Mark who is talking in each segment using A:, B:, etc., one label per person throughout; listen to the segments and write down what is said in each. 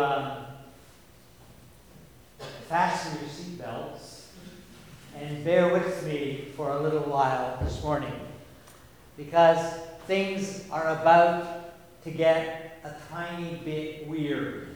A: fasten your seatbelts and bear with me for a little while this morning, because things are about to get a tiny bit weird.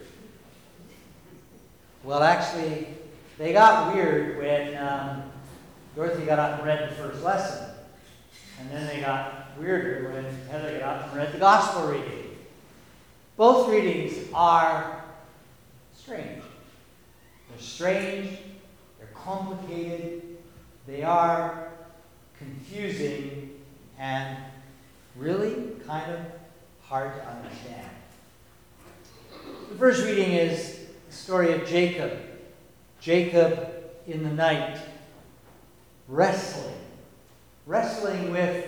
A: Well, actually, they got weird when Dorothy got up and read the first lesson. And then they got weirder when Heather got up and read the gospel reading. Both readings are strange. They're strange, they're complicated, they are confusing, and really kind of hard to understand. The first reading is the story of Jacob. Jacob in the night, wrestling with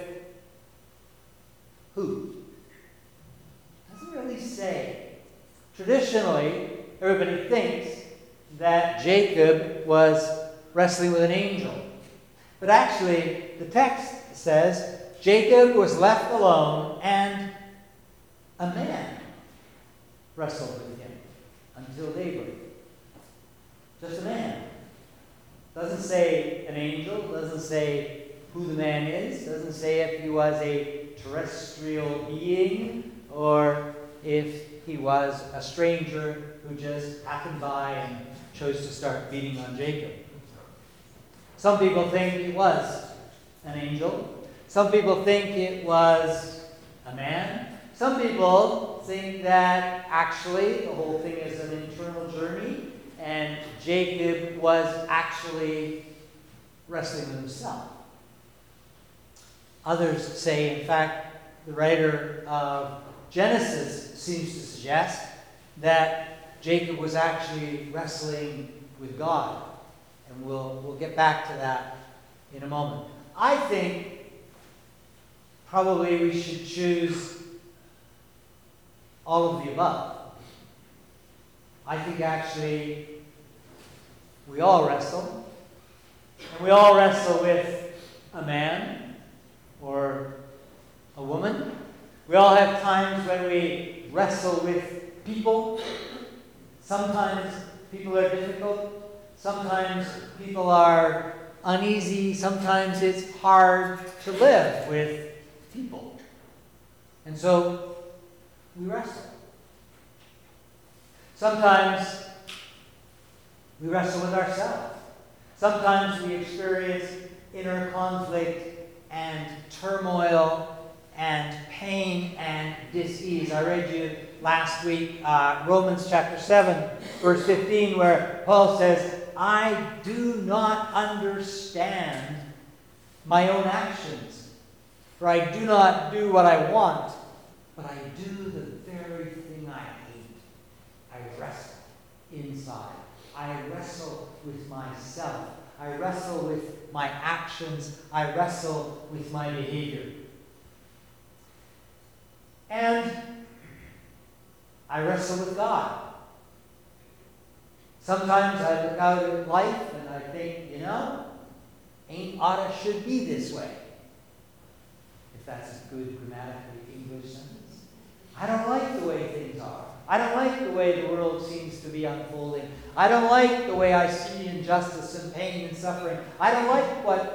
A: who? Doesn't really say. Traditionally, everybody thinks that Jacob was wrestling with an angel. But actually, the text says Jacob was left alone and a man wrestled with him until daybreak. Just a man. Doesn't say an angel, doesn't say who the man is, doesn't say if he was a terrestrial being or if he was a stranger who just happened by and chose to start beating on Jacob. Some people think it was an angel. Some people think it was a man. Some people think that actually the whole thing is an internal journey and Jacob was actually wrestling with himself. Others say, in fact, the writer of Genesis seems to suggest that Jacob was actually wrestling with God. And we'll get back to that in a moment. I think probably we should choose all of the above. I think actually we all wrestle. And we all wrestle with a man or a woman. We all have times when we wrestle with people. Sometimes people are difficult. Sometimes people are uneasy. Sometimes it's hard to live with people. And so we wrestle. Sometimes we wrestle with ourselves. Sometimes we experience inner conflict and turmoil and pain and dis-ease. I read you last week Romans chapter 7, verse 15, where Paul says, I do not understand my own actions, for I do not do what I want, but I do the very thing I hate. I wrestle inside. I wrestle with myself. I wrestle with my actions. I wrestle with my behavior. And I wrestle with God. Sometimes I look out at life and I think, ain't oughta should be this way. If that's a good grammatically English sentence. I don't like the way things are. I don't like the way the world seems to be unfolding. I don't like the way I see injustice and pain and suffering. I don't like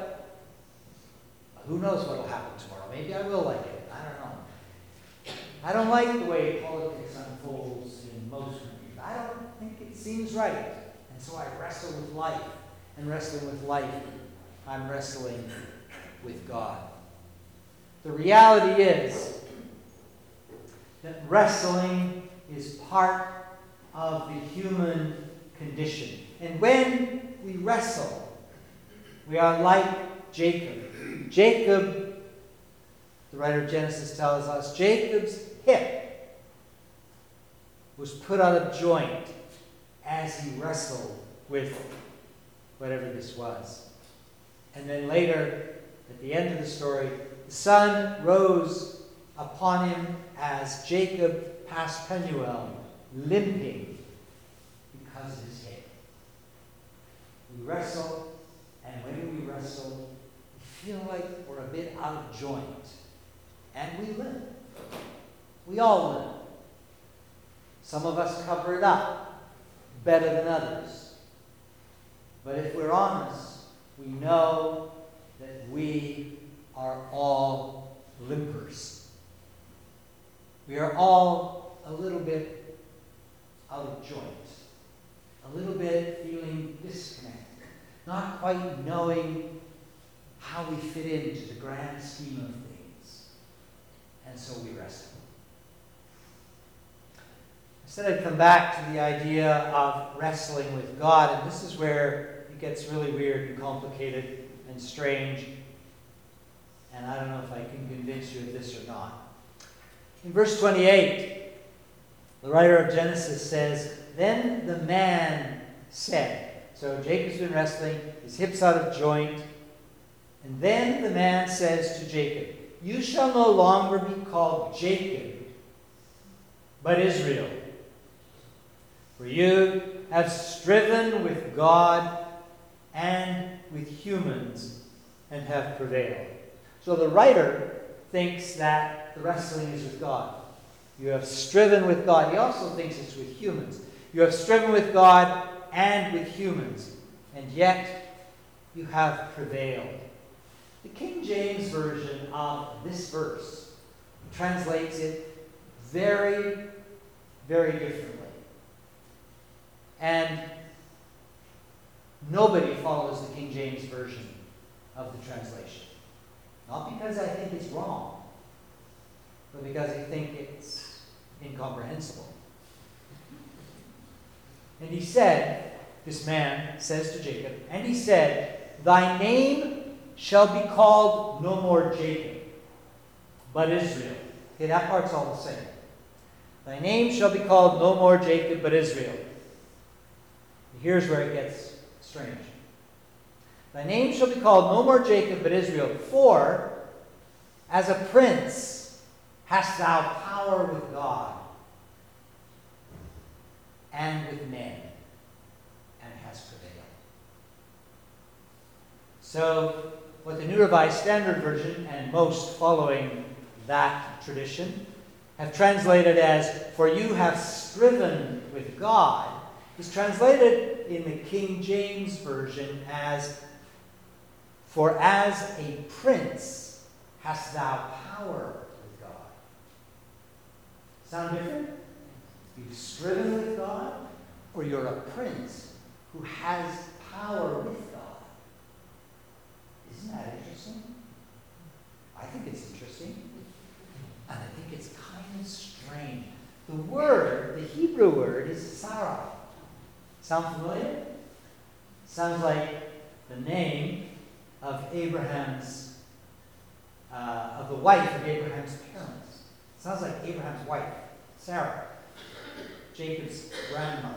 A: who knows what will happen tomorrow. Maybe I will like it. I don't know. I don't like the way politics unfolds in most countries. I don't think it seems right. And so I wrestle with life. And wrestling with life, I'm wrestling with God. The reality is that wrestling is part of the human condition. And when we wrestle, we are like Jacob. Jacob, the writer of Genesis tells us, Jacob's hip was put out of joint as he wrestled with whatever this was. And then later, at the end of the story, the sun rose upon him as Jacob passed Penuel, limping because of his hip. We wrestle, and when we wrestle, we feel like we're a bit out of joint. And we limp. We all limp. Some of us cover it up better than others. But if we're honest, we know that we are all limpers. We are all a little bit out of joint, a little bit feeling disconnected, not quite knowing how we fit into the grand scheme of things. And so we wrestle. I said I'd come back to the idea of wrestling with God, and this is where it gets really weird and complicated and strange. And I don't know if I can convince you of this or not. In verse 28, the writer of Genesis says, "Then the man said," so Jacob's been wrestling, his hips out of joint, and then the man says to Jacob, "You shall no longer be called Jacob, but Israel. For you have striven with God and with humans and have prevailed." So the writer thinks that the wrestling is with God. You have striven with God. He also thinks it's with humans. You have striven with God and with humans, and yet you have prevailed. The King James Version of this verse translates it very, very differently. And nobody follows the King James Version of the translation. Not because I think it's wrong, but because I think it's incomprehensible. And he said, this man says to Jacob, and he said, "Thy name shall be called no more Jacob, but Israel." Okay, that part's all the same. "Thy name shall be called no more Jacob, but Israel." Here's where it gets strange. "Thy name shall be called no more Jacob, but Israel, for as a prince hast thou power with God and with men, and hast prevailed." So, what the New Revised Standard Version and most following that tradition have translated as, "For you have striven with God," is translated in the King James Version as, "For as a prince hast thou power with God." Sound different? You've striven with God, or you're a prince who has power with God. Isn't that interesting? I think it's interesting. And I think it's kind of strange. The word, the Hebrew word, is Sarah. Sound familiar? Sounds like the name of Abraham's, of the wife of Abraham's parents. Sounds like Abraham's wife, Sarah, Jacob's grandmother.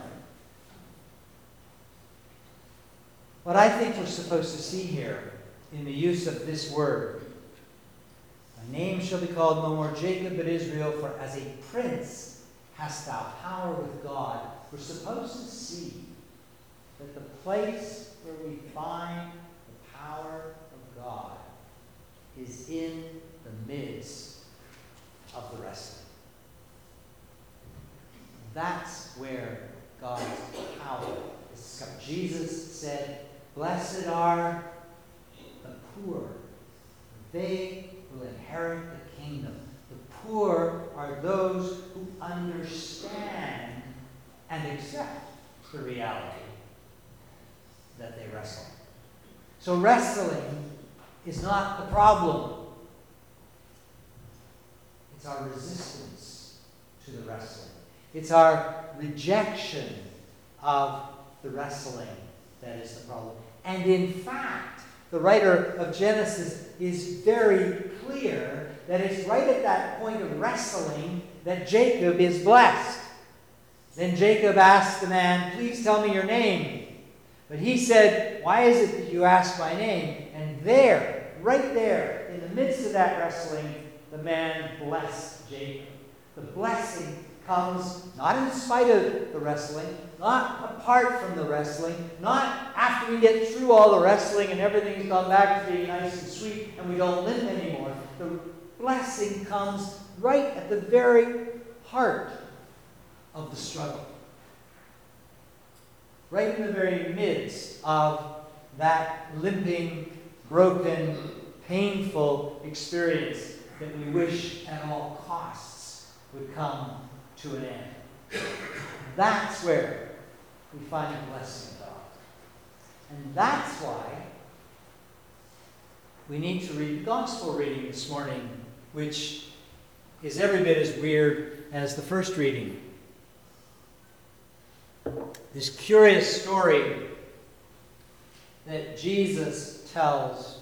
A: What I think we're supposed to see here in the use of this word, "Thy name shall be called no more Jacob, but Israel, for as a prince hast thou power with God," we're supposed to see that the place where we find the power of God is in the midst of the wrestling. That's where God's power is. Jesus said, "Blessed are the poor, they will inherit the kingdom." The poor are those who understand and accept the reality that they wrestle. So wrestling is not the problem. It's our resistance to the wrestling. It's our rejection of the wrestling that is the problem. And in fact, the writer of Genesis is very clear that it's right at that point of wrestling that Jacob is blessed. Then Jacob asked the man, "Please tell me your name." But he said, "Why is it that you ask my name?" And there, right there, in the midst of that wrestling, the man blessed Jacob. The blessing comes not in spite of the wrestling, not apart from the wrestling, not after we get through all the wrestling and everything's gone back to being nice and sweet and we don't limp anymore. The blessing comes right at the very heart of the struggle. Right in the very midst of that limping, broken, painful experience that we wish at all costs would come to an end. That's where we find the blessing of God. And that's why we need to read the gospel reading this morning, which is every bit as weird as the first reading. This curious story that Jesus tells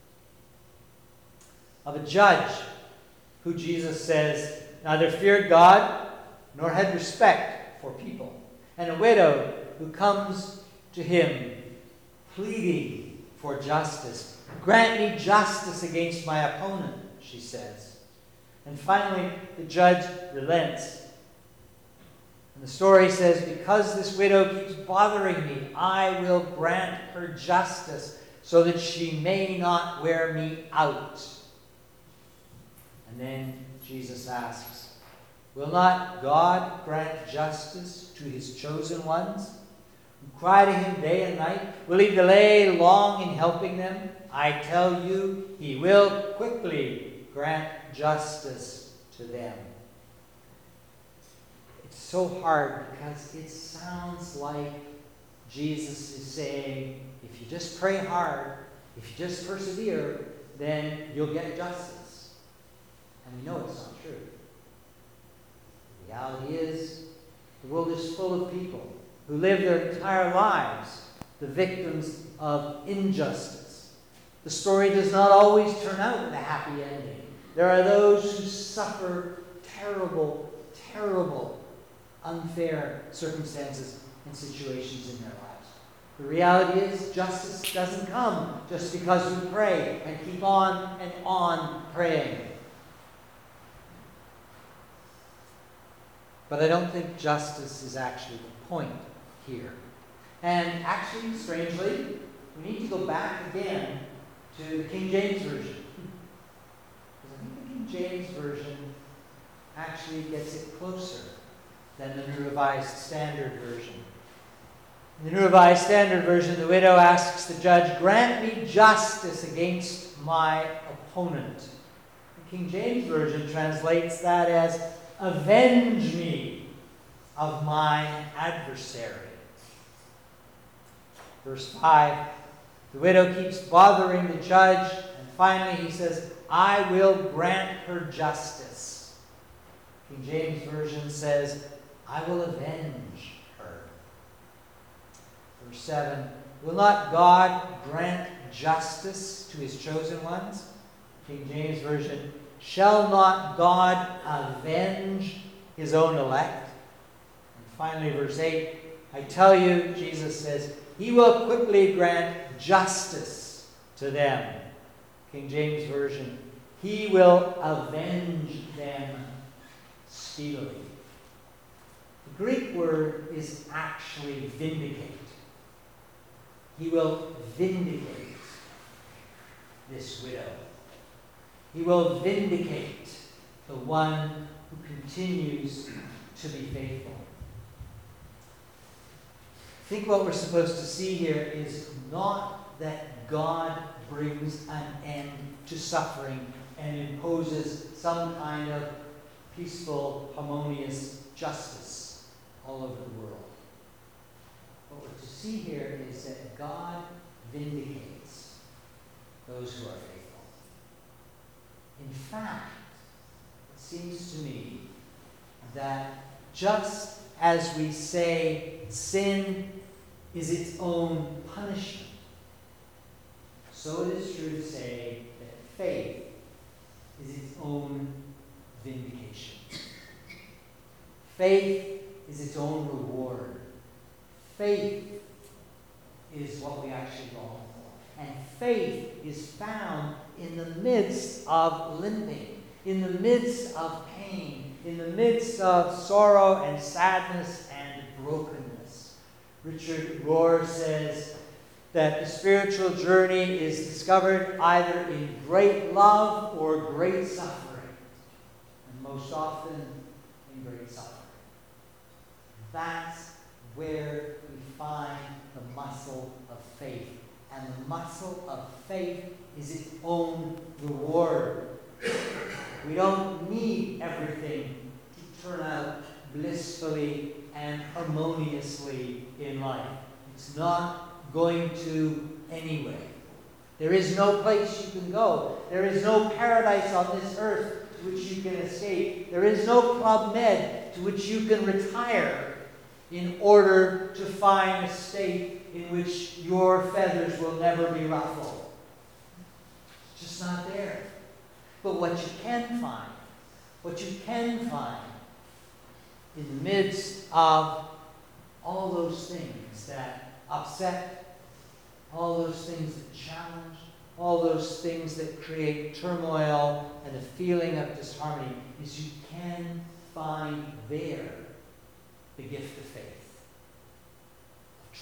A: of a judge who Jesus says neither feared God nor had respect for people, and a widow who comes to him pleading for justice. Grant me justice against my opponent, she says. And finally, the judge relents. And the story says, because this widow keeps bothering me, I will grant her justice so that she may not wear me out. And then Jesus asks, will not God grant justice to his chosen ones who cry to him day and night? Will he delay long in helping them? I tell you, he will quickly grant justice to them. It's so hard because it sounds like Jesus is saying, if you just pray hard, if you just persevere, then you'll get justice. And we know it's not true. The reality is, the world is full of people who live their entire lives the victims of injustice. The story does not always turn out with a happy ending. There are those who suffer terrible, terrible, unfair circumstances and situations in their lives. The reality is, justice doesn't come just because we pray and keep on and on praying. But I don't think justice is actually the point here. And actually, strangely, we need to go back again to the King James Version. Because I think the King James Version actually gets it closer than the New Revised Standard Version. In the New Revised Standard Version, the widow asks the judge, grant me justice against my opponent. The King James Version translates that as, avenge me of my adversary. Verse 5, the widow keeps bothering the judge, and finally he says, I will grant her justice. King James Version says, I will avenge her. Verse 7, will not God grant justice to his chosen ones? King James Version, shall not God avenge his own elect? And finally, verse 8, I tell you, Jesus says, he will quickly grant justice to them. King James Version, he will avenge them speedily. The Greek word is actually vindicate. He will vindicate this widow. He will vindicate the one who continues to be faithful. I think what we're supposed to see here is not that God brings an end to suffering and imposes some kind of peaceful, harmonious justice all over the world. What we're to see here is that God vindicates those who are faithful. In fact, it seems to me that just as we say sin is its own punishment, so it is true to say that faith is its own vindication. Faith is its own reward. Faith is what we actually long for. And faith is found in the midst of limping, in the midst of pain, in the midst of sorrow and sadness and brokenness. Richard Rohr says that the spiritual journey is discovered either in great love or great suffering, and most often in great suffering. That's where we find the muscle of faith. And the muscle of faith is its own reward. We don't need everything to turn out blissfully and harmoniously in life. It's not going to anyway. There is no place you can go. There is no paradise on this earth to which you can escape. There is no Club Med to which you can retire in order to find a state in which your feathers will never be ruffled. It's just not there. But what you can find in the midst of all those things that upset, all those things that challenge, all those things that create turmoil and a feeling of disharmony, is you can find there the gift of faith, of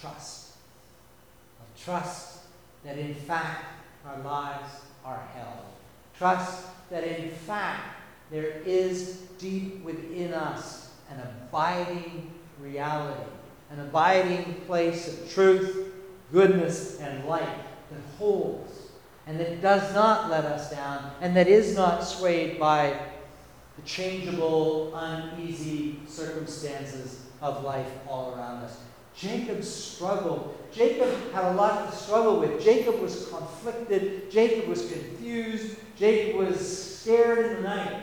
A: trust that in fact our lives are held, trust that in fact there is deep within us an abiding reality, an abiding place of truth, goodness, and light that holds and that does not let us down and that is not swayed by the changeable, uneasy circumstances of life all around us. Jacob struggled. Jacob had a lot to struggle with. Jacob was conflicted. Jacob was confused. Jacob was scared in the night.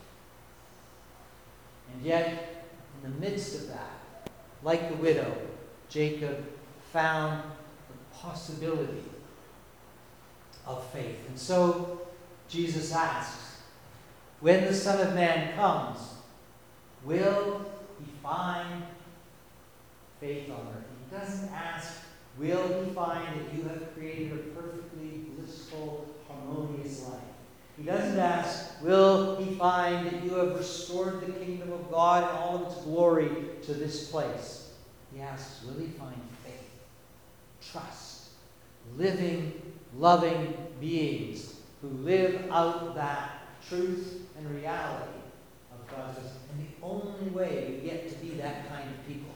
A: And yet, in the midst of that, like the widow, Jacob found the possibility of faith. And so, Jesus asks, when the Son of Man comes, will he find faith on earth? He doesn't ask, will he find that you have created a perfectly blissful, harmonious life? He doesn't ask, will he find that you have restored the kingdom of God and all of its glory to this place? He asks, will he find faith, trust, living, loving beings who live out that truth and reality of God's love? And the only way we get to be that kind of people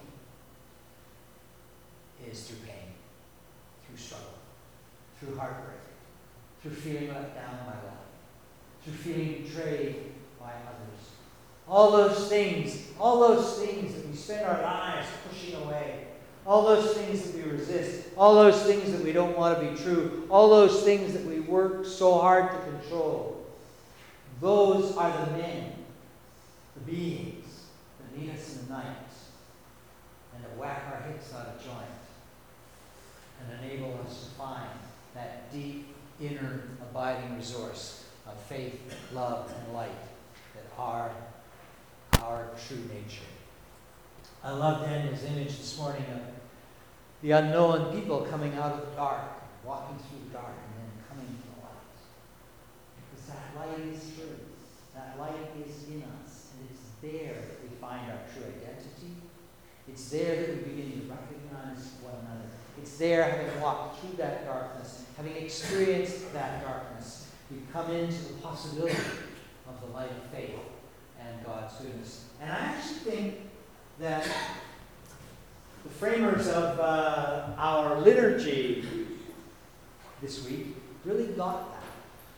A: is through pain, through struggle, through heartbreak, through feeling let down by life, through feeling betrayed by others. All those things that we spend our lives pushing away, all those things that we resist, all those things that we don't want to be true, all those things that we work so hard to control, those are the men, the beings that meet us in the night and that whack our hips out of joint and enable us to find that deep, inner, abiding resource of faith, love, and light that are our true nature. I love Daniel's image this morning of the unknown people coming out of the dark, walking through the dark, and then coming to the light. Because that light is true. That light is in us, and it's there that we find our true identity. It's there that we begin to recognize one another. It's there, having walked through that darkness, having experienced that darkness, we come into the possibility of the light of faith and God's goodness. And I actually think that the framers of our liturgy this week really got that.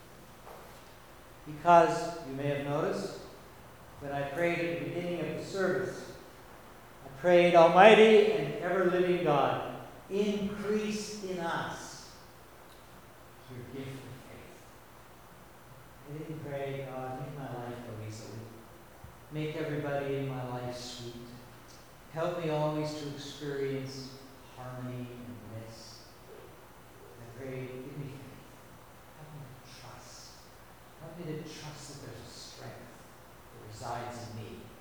A: Because you may have noticed that I prayed at the beginning of the service, I prayed, Almighty and ever-living God, increase in us your gift of faith. I didn't pray, God, make my life go easily. Make everybody in my life sweet. Help me always to experience harmony and bliss. I pray, give me faith. Help me to trust. Help me to trust that there's a strength that resides in me